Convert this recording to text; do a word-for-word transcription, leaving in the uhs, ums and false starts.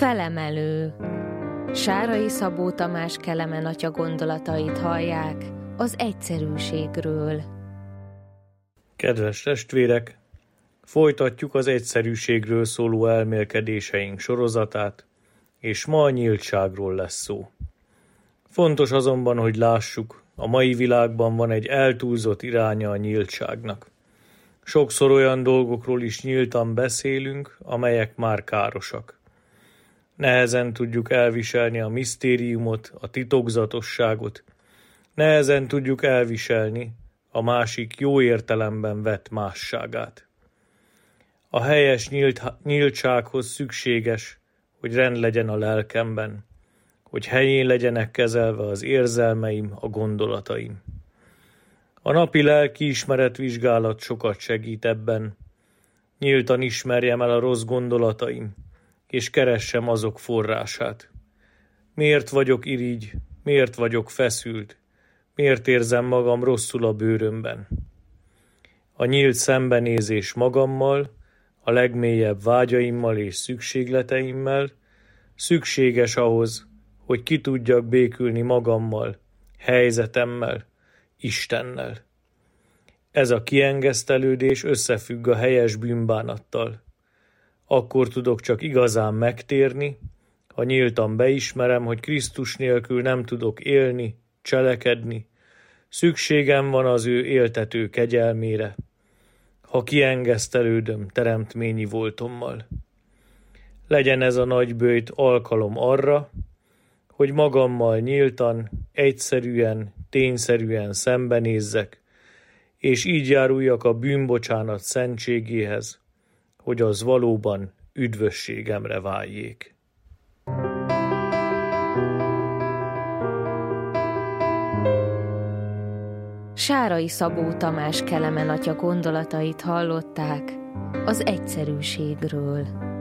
Felemelő. Sárai Szabó Tamás Kelemen atya gondolatait hallják az egyszerűségről. Kedves testvérek, folytatjuk az egyszerűségről szóló elmélkedéseink sorozatát, és ma a nyíltságról lesz szó. Fontos azonban, hogy lássuk, a mai világban van egy eltúlzott iránya a nyíltságnak. Sokszor olyan dolgokról is nyíltan beszélünk, amelyek már károsak. Nehezen tudjuk elviselni a misztériumot, a titokzatosságot. Nehezen tudjuk elviselni a másik jó értelemben vett másságát. A helyes nyílt, nyíltsághoz szükséges, hogy rend legyen a lelkemben, hogy helyén legyenek kezelve az érzelmeim, a gondolataim. A napi lelkiismeret vizsgálat sokat segít ebben. Nyíltan ismerjem el a rossz gondolataim, és keressem azok forrását. Miért vagyok irigy, miért vagyok feszült, miért érzem magam rosszul a bőrömben? A nyílt szembenézés magammal, a legmélyebb vágyaimmal és szükségleteimmel szükséges ahhoz, hogy ki tudjak békülni magammal, helyzetemmel, Istennel. Ez a kiengesztelődés összefügg a helyes bűnbánattal. Akkor tudok csak igazán megtérni, ha nyíltan beismerem, hogy Krisztus nélkül nem tudok élni, cselekedni, szükségem van az ő éltető kegyelmére, ha kiengesztelődöm teremtményi voltommal. Legyen ez a nagy böjt alkalom arra, hogy magammal nyíltan, egyszerűen, tényszerűen szembenézzek, és így járuljak a bűnbocsánat szentségéhez, hogy az valóban üdvösségemre váljék. Sárai Szabó Tamás Kelemen atya gondolatait hallották az egyszerűségről.